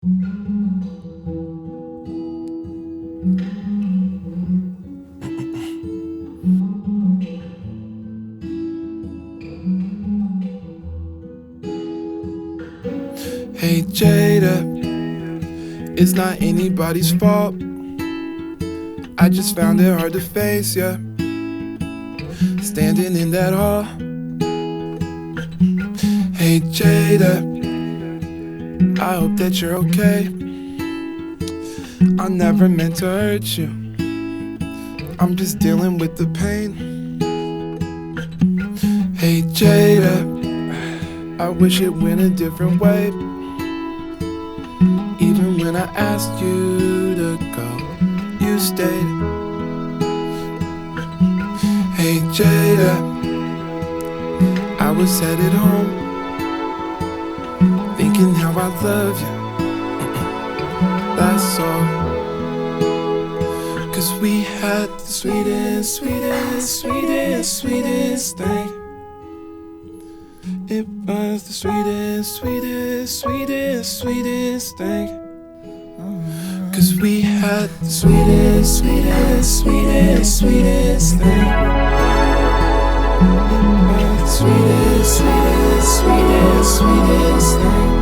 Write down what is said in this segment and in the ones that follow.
Hey Jada, it's not anybody's fault. I just found it hard to face ya, standing in that hall. Hey Jada, I hope that you're okay. I never meant to hurt you, I'm just dealing with the pain. Hey Jada, I wish it went a different way. Even when I asked you to go, you stayed. Hey Jada, I was headed home, thinking how I love you, that's all. Cause we had the sweetest, sweetest, sweetest, sweetest thing. It was the sweetest, sweetest, sweetest, sweetest thing. Cause we had the sweetest, sweetest, sweetest, sweetest thing. It was the sweetest, sweetest, sweetest, sweetest thing.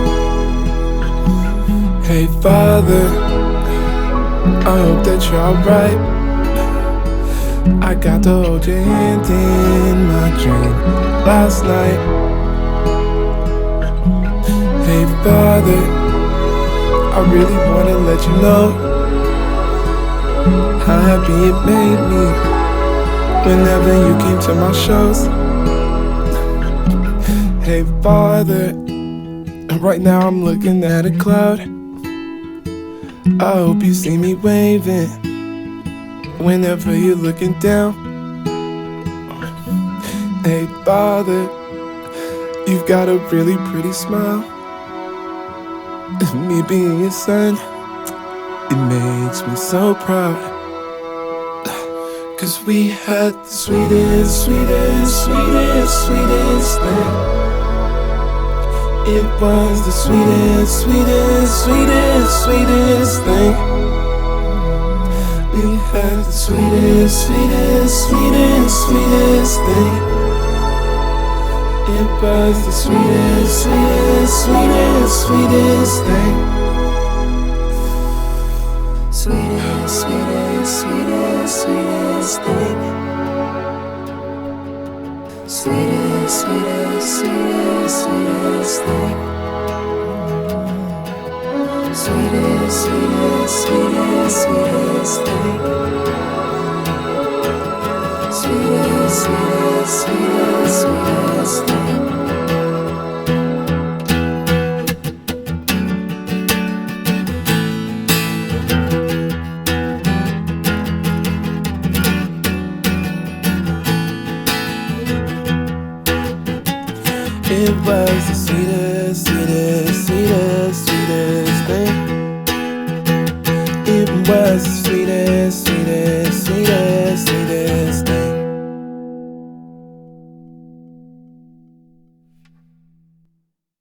Hey Father, I hope that you're alright. I got to hold your hand in my dream last night. Hey Father, I really wanna let you know how happy it made me whenever you came to my shows. Hey Father, right now I'm looking at a cloud. I hope you see me waving whenever you're looking down. Hey Father, you've got a really pretty smile. Me being your son, it makes me so proud. Cause we had the sweetest, sweetest, sweetest, sweetest thing. It was the sweetest, sweetest, sweetest, sweetest thing. We had the sweetest, sweetest, sweetest, sweetest thing. It was the sweetest, sweetest, sweetest, sweetest thing. Sweetest, sweetest, sweetest, sweetest thing. Sweetest, sweetest, sweetest, sweetest thing. Sweetest, sweetest, sweetest, sweetest thing. Sweetest, sweetest, sweetest, sweetest thing. It was the sweetest, sweetest, sweetest, sweetest thing. It was the sweetest, sweetest, sweetest.